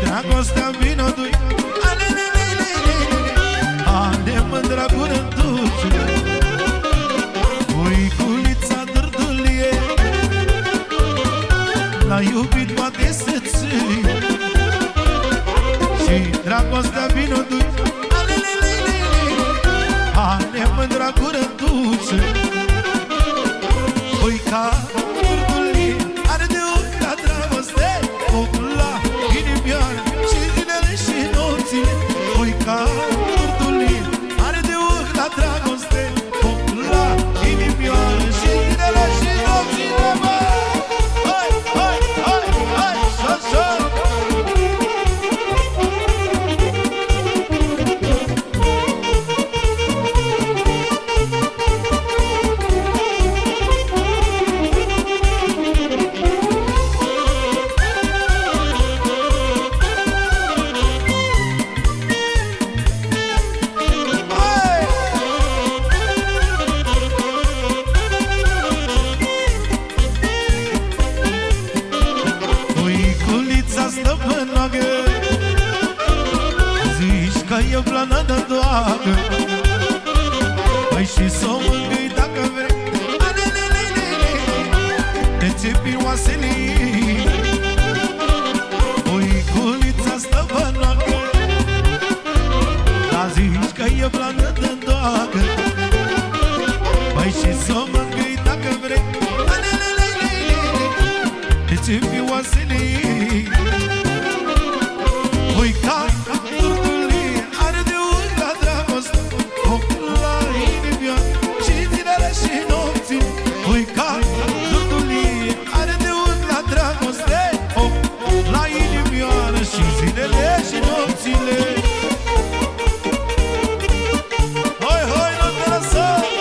dragostea vino dui. Ale mândra gură dulce, buiculița dârdulie, l-a iubit poate să ții. Și dragostea vino dui. Ale mândra gură dulce, buica dârdulie, are de ochi la dragoste, focul la inimioară și zilele și nopțile. Buica dârdulie, are de ochi la dragoste, focul la inimioară și zilele și nopțile. Mă! Hai, hai, hai, hai, așa! E plană de doagă, păi și s-o mângâi dacă vrei. Te țepi oasele ei, buiculița stă bănoagă, dar zici că e plană de doagă, păi și s-o mângâi dacă vrei. Te țepi oasele ei, buica dârdulie, are de uri la dragoste, focul la inimioară și zilele și nopțile. Buica dârdulie, are de uri la dragoste, foc la inimioară și zilele și nopțile. Hoi, hoi, nu te lăsa!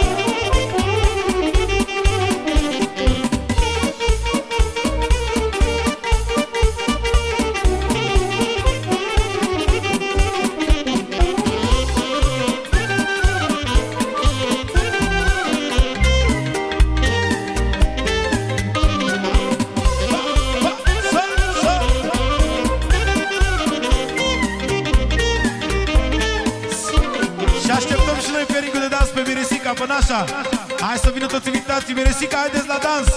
Până așa, hai să vină toți invitații. Meresica, haideți la dans.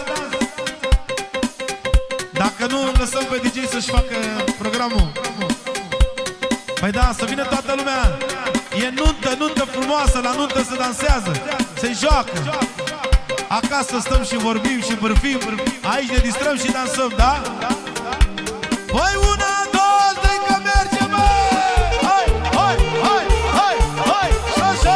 Dacă nu, lăsăm pe DJ să-și facă programul. Păi da, să vină toată lumea. E nuntă, nuntă frumoasă. La nuntă se dansează, se joacă. Acasă stăm și vorbim și bârfim. Aici ne distrăm și dansăm, da? Păi una, două, trei, că merge, mă! Hai, hai, hai, hai, hai, și așa!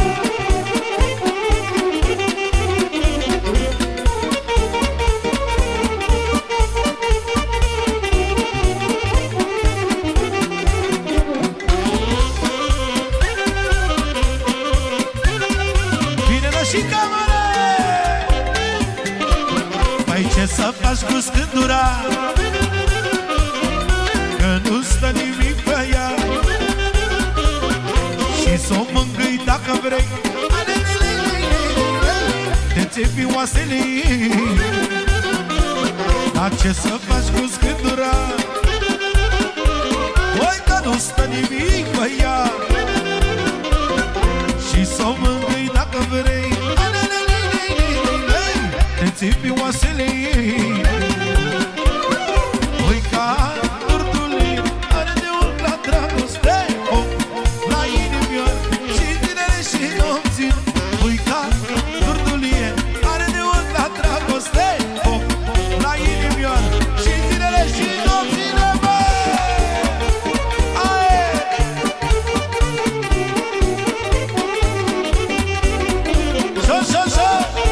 Și camere! Păi ce să faci cu scândura, că nu stă nimic pe ea, și s-o mângâi dacă vrei. Te țepi oasele ei, dar ce să faci cu scândura, păi că nu stă nimic pe ea, și s-o mângâi dacă vrei. Te țipi oasele ei, buica dârdulie, are de ori la dragoste, foc la inimioară și zilele și nopțile. Buica dârdulie, are de ori la dragoste, foc la inimioară și zilele și nopțile. Bă! Aie! Șo, șo, șo!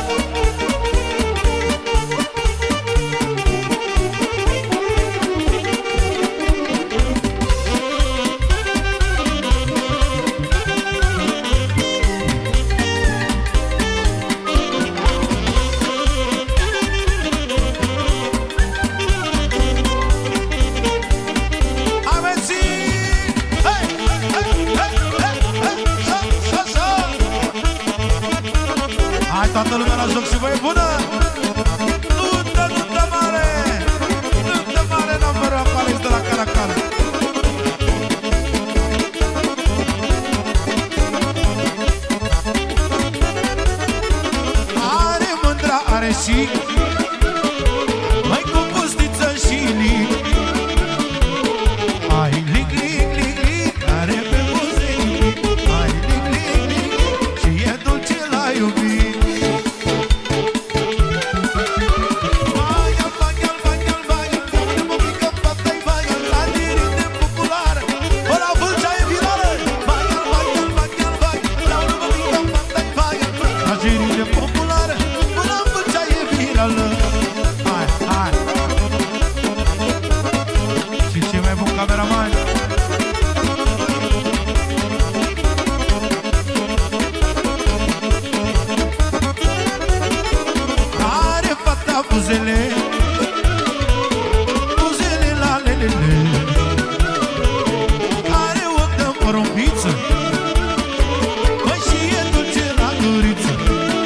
Toată lumea la joc și voi bună! Nuntă, nuntă mare! Nuntă mare, n-am vărat Alex de la Caracana. și mai cu pustiță și lic. Ai lic, lic, lic, lic, are pe buze lic. Ai lic, lic, lic, lic, și e dulce la iubit. Vaia, vaia, vaia, vaia, de mămică fata-i vaia, la dirite populară, ăla vâlcea e virală. Vaia, vaia, vaia, vaia, la mămică fata-i vaia, la dirite populară, ăla vâlcea e virală. Hai, hai. Și ce mai bun cameraman? Are fata buzele, buzele la lelele. Are ochi de porumbiță, măi și e dulce la guriță.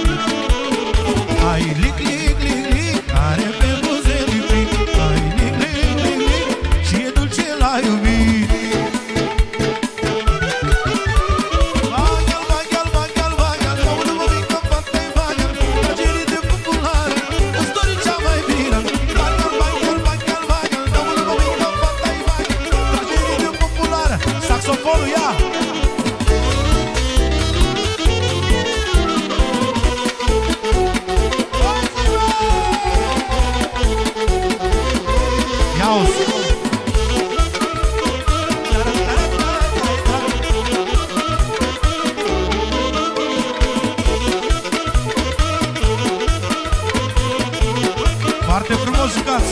Ai lic, lic, lic, lic, are pe buze lic, lic. Ai lic, lic, lic, lic, și e dulce la iubit. Vaia, vaia, vaia, vaia, la unul mămică fata-i vaia, la dirite populară, istoricea mai virală. Vaia, vaia, vaia, vaia, la unul mămică fata-i vaia, la dirite populară. Saxofonul ia! Ia-o-ți! Foarte frumos jucați!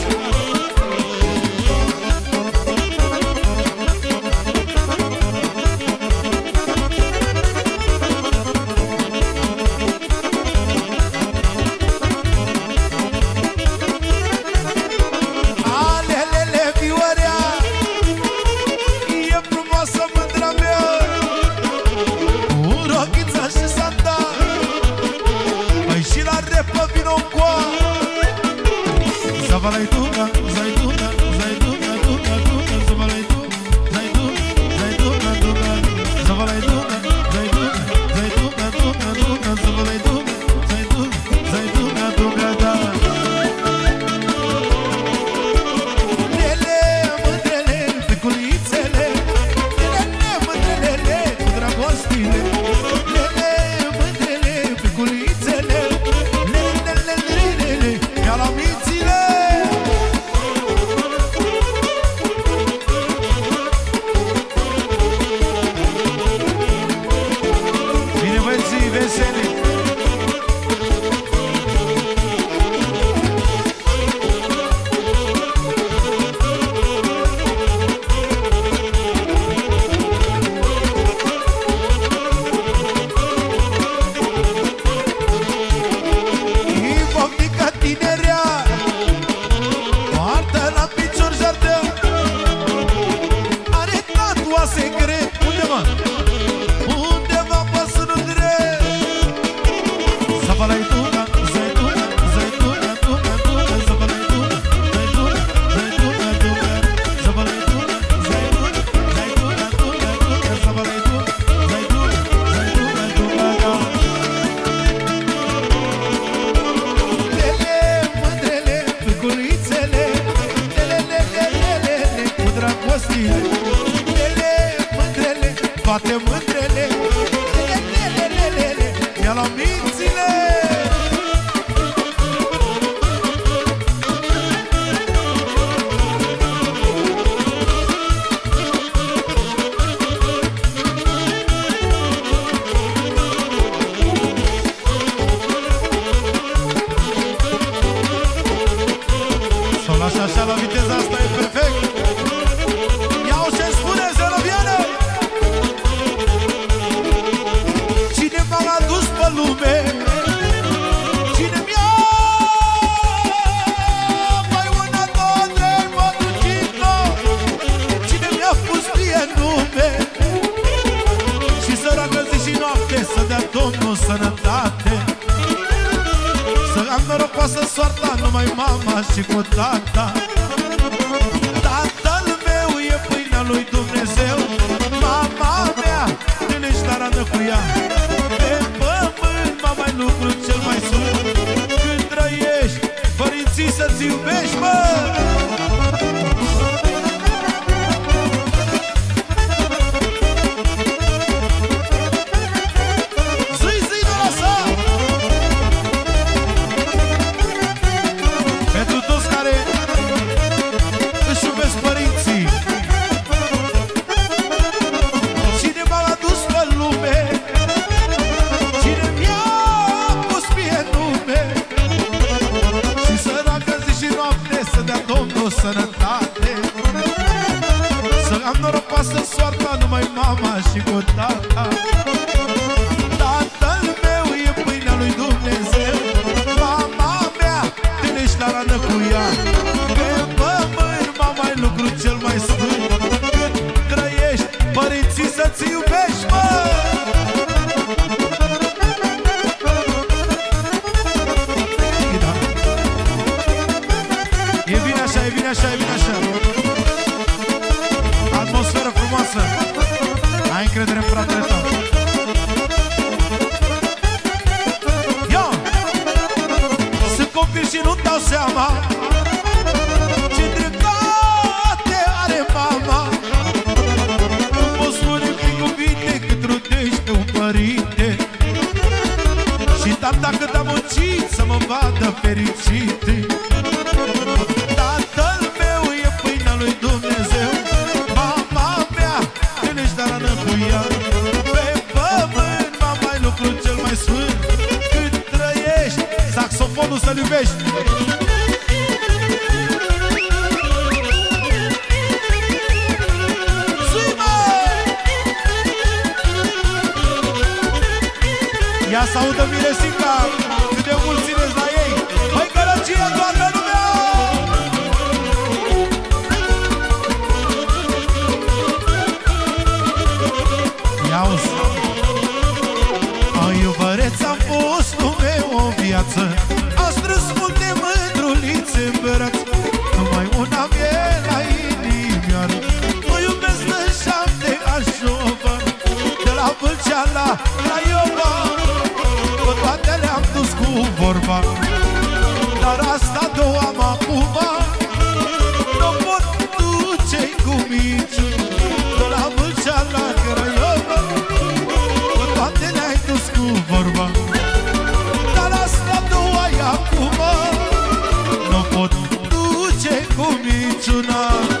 Alelele, vioarea, e frumoasă mândra mea, cu rochița și sandal, păi și la repă vino-ncoa. Zavalai Dunga, zai Dunga, zai Dunga, Dunga, Dunga, zavalai Dunga, zai Dunga, zai Dunga, Dunga, zavalai Dunga, zai Dunga, zai Dunga, Dunga, Dunga, zavalai Dunga, zai Dunga, zai Dunga, Dunga, da. Lele, mândrele, piculițele, lele, mândrele, cu dragostile. Lele, mândrele, piculițele, lele, lele, lele, ia la mințile. Bine băieții, veseli! Ivocnica tinerea, poartă la picior jardea, are tatuase gre. Unde, mă? Undeva pe sânul drept. Zavalai Dunga, zai Dunga, zai Dunga, Dunga, Dunga, zavalai Dunga, zai Dunga, zai Dunga, Dunga, zavalai Dunga, zai Dunga, zai Dunga, Dunga, Dunga, zavalai Dunga, zai Dunga, zai Dunga, Dunga, da. Lele, mândrele, piculițele, lele, lele, lele, cu dragostile. Lele, mândrele, toate mândrele, lele, lele, lele, ia la mințile. Să o lași așa la viteza asta, e perfect. Ia-o ce spune, Zenoviane! Cine m-a adus pe lume? Cine mi-a mai una, două, trei, patru, cinci, cine mi-a pus mie nume? Și săracă zi și noapte să dea Domnul sănătate, să am norocoasă soarta numai mama și cu tata. Tatăl meu e pâinea lui Dumnezeu, mama mea întâlnești la rană cu ea. Pe pământ m-a mai lucru cel mai sus, când trăiești iubești, mă! Zi, nu lăsa! Pentru toți care își iubesc părinții, cine m-a adus pe lume, cine mi-a pus mie nume, și săracă zi și noapte să dea Domnul sănătate, să am norocoasă soarta numai mama și cu tata. Tatăl meu e pâinea lui Dumnezeu, mama mea tânești la rană cu ea. Pe pământ mama e lucru cel mai sfânt, cât trăiești părinții să-ți iubești, mă! E bine așa, e bine așa, e bine așa. Atmosferă frumoasă. Ai încredere în fratele tău. Yo! Sunt copil și nu-mi dau seama ce dreptate are mama. Nu poți spune prin cuvinte cât trudește un părinte, și tata cât a muncit să mă vadă fericite. Tatăl meu e pâinea lui Dumnezeu, mama mea tânești la rană cu ea. Pe pământ mama e lucru cel mai sfânt, cât trăiești saxofonul să-l iubești. Ia să audă Miresinca cât de mult țineți la ei. Măi, Gărăcie, toată lumea! Ia-uzi! O iubăreț am fost nume o viață, am strâns multe mândrulițe în braț, numai una mie la inimioară. O iubesc de 7 ani șovar, de la Vâlcea la Craiova, pe toate le-am dus cu vorba, dar asta două am acum, nu pot duce cu minciuni. De la Vâlcea la Craiova, pe toate le-ai dus cu vorba, dar asta două ai acum, nu pot duce cu minciuna.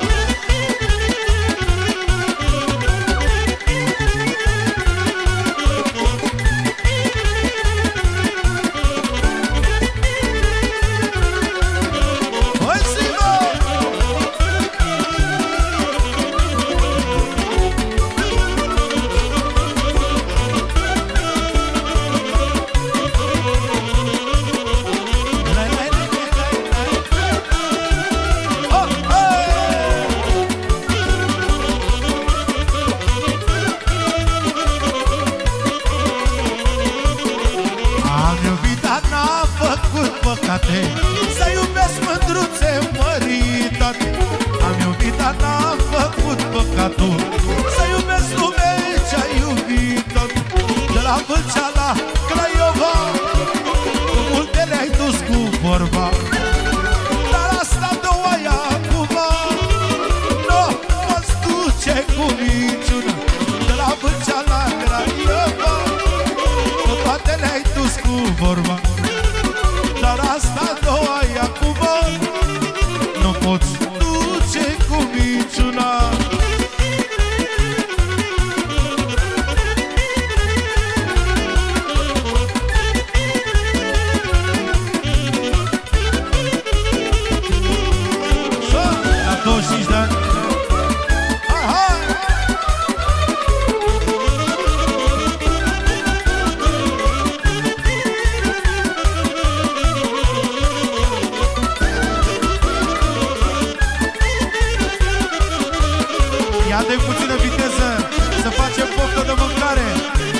Să iubesc mândruțe măritate, am iubit, dar n-am făcut păcatul, să iubesc lume ce-a iubit. De la Vâlcea la Craiova, multe le-ai dus cu vorba, dar asta două ai acum, nu poți duce cu minciuna. De la Vâlcea la Craiova, toate le-ai dus cu vorba, dar asta două ai acum, nu poți duce cu minciuna. La 25 de ani. Hai, hai! Ia de puțină viteză, să facem poftă de mâncare.